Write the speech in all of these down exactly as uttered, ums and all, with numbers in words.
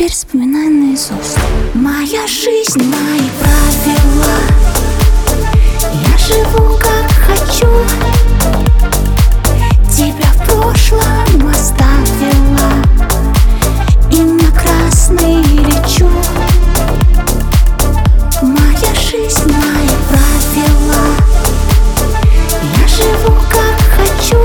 теперь вспоминай наизусть. Моя жизнь, мои правила. Я живу как хочу. Тебя в прошлом оставила и на красный лечу. Моя жизнь, мои правила. Я живу как хочу.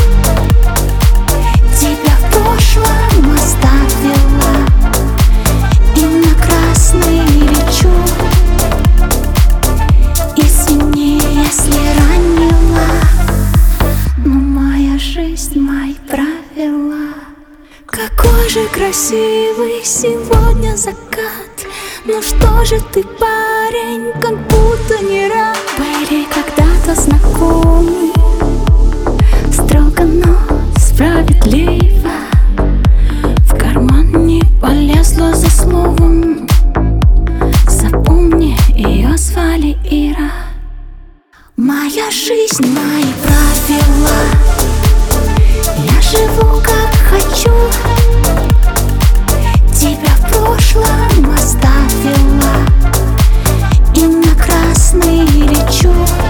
Тебя в прошлом оставила и на красный лечу. Извини, если ранила, но моя жизнь, мои правила. Какой же красивый сегодня закат. Ну что же ты, парень, как будто не рад. Были когда-то знакомы, строго, но справедливо. В карман не полезла за словом. Запомни, ее звали Ира. Моя жизнь, мои правила. Я живу как хочу. Тебя в прошлом оставила и на красный лечу.